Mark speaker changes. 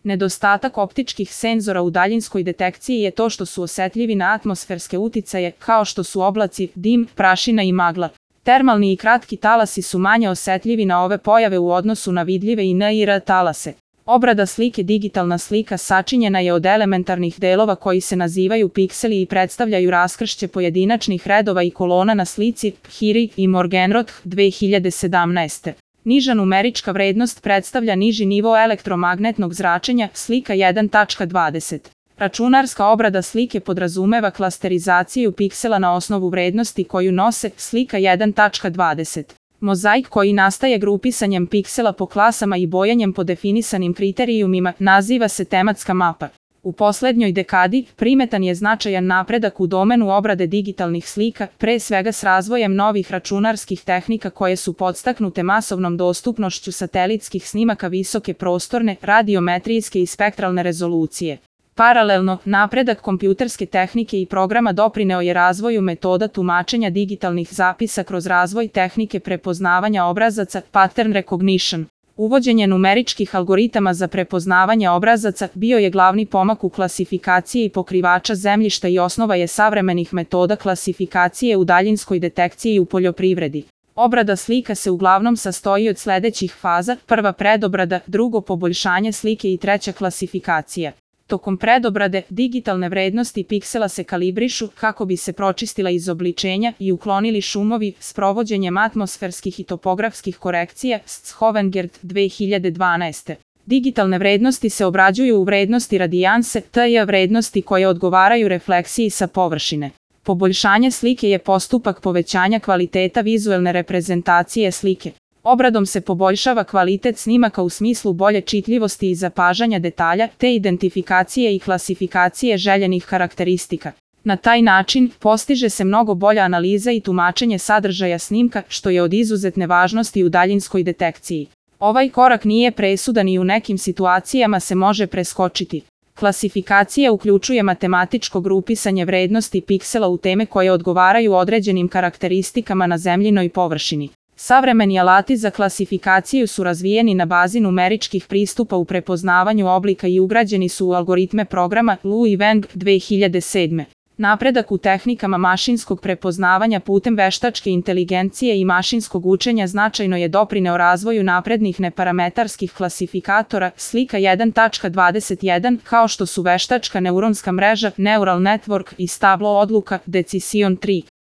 Speaker 1: Nedostatak optičkih senzora u daljinskoj detekciji je to što su osetljivi na atmosferske uticaje, kao što su oblaci, dim, prašina i magla. Termalni i kratki talasi su manje osetljivi na ove pojave u odnosu na vidljive i NIR talase. Obrada slike. Digitalna slika sačinjena je od elementarnih delova koji se nazivaju pikseli i predstavljaju raskršće pojedinačnih redova i kolona na slici. Hiri i Morgenroth, 2017. Niža numerička vrednost predstavlja niži nivo elektromagnetnog zračenja. Slika 1.20. Računarska obrada slike podrazumeva klasterizaciju piksela na osnovu vrednosti koju nose. Slika 1.20. Mozaik koji nastaje grupisanjem piksela po klasama i bojanjem po definisanim kriterijumima naziva se tematska mapa. U poslednjoj dekadi primetan je značajan napredak u domenu obrade digitalnih slika, pre svega s razvojem novih računarskih tehnika koje su podstaknute masovnom dostupnošću satelitskih snimaka visoke prostorne, radiometrijske i spektralne rezolucije. Paralelno, napredak kompjuterske tehnike i programa doprineo je razvoju metoda tumačenja digitalnih zapisa kroz razvoj tehnike prepoznavanja obrazaca, pattern recognition. Uvođenje numeričkih algoritama za prepoznavanje obrazaca bio je glavni pomak u klasifikaciji pokrivača zemljišta i osnova je savremenih metoda klasifikacije u daljinskoj detekciji u poljoprivredi. Obrada slika se uglavnom sastoji od sledećih faza: prva predobrada, drugo poboljšanje slike i treća klasifikacija. Tokom predobrade, digitalne vrednosti piksela se kalibrišu kako bi se pročistila izobličenja i uklonili šumovi s provođenjem atmosferskih i topografskih korekcija. Schovengert, 2012. Digitalne vrednosti se obrađuju u vrednosti radijanse, TJ vrednosti koje odgovaraju refleksiji sa površine. Poboljšanje slike je postupak povećanja kvaliteta vizuelne reprezentacije slike. Obradom se poboljšava kvalitet snimaka u smislu bolje čitljivosti i zapažanja detalja, te identifikacije i klasifikacije željenih karakteristika. Na taj način, postiže se mnogo bolja analiza i tumačenje sadržaja snimka, što je od izuzetne važnosti u daljinskoj detekciji. Ovaj korak nije presudan i u nekim situacijama se može preskočiti. Klasifikacija uključuje matematičko grupisanje vrednosti piksela u teme koje odgovaraju određenim karakteristikama na zemljinoj površini. Savremeni alati za klasifikaciju su razvijeni na bazi numeričkih pristupa u prepoznavanju oblika i ugrađeni su u algoritme programa Lu i Wang, 2007. Napredak u tehnikama mašinskog prepoznavanja putem veštačke inteligencije i mašinskog učenja značajno je doprineo razvoju naprednih neparametarskih klasifikatora. Slika 1.21, kao što su veštačka neuronska mreža, neural network i stablo odluka, Decision Tree.